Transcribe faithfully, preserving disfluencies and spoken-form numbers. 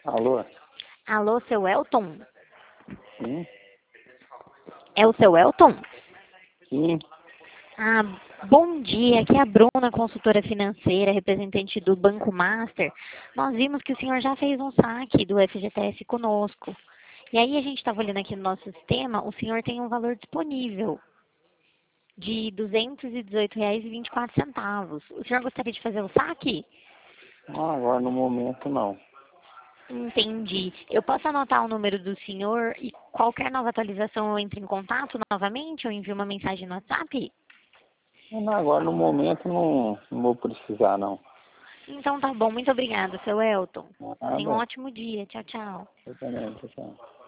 Alô? Alô, seu Elton? Sim? É o seu Elton? Sim? Ah, bom dia. Aqui é a Bruna, consultora financeira, representante do Banco Master. Nós vimos que o senhor já fez um saque do F G T S conosco. E aí a gente estava olhando aqui no nosso sistema, o senhor tem um valor disponível de duzentos e dezoito reais e vinte e quatro centavos. O senhor gostaria de fazer o saque? Ah, agora no momento não. Entendi. Eu posso anotar o número do senhor e qualquer nova atualização eu entro em contato novamente ou envio uma mensagem no WhatsApp? Não, agora no momento não, não vou precisar não. Então tá bom. Muito obrigada, seu Elton. Tenha um Nada. ótimo dia. Tchau, tchau. Eu também, tchau, tchau.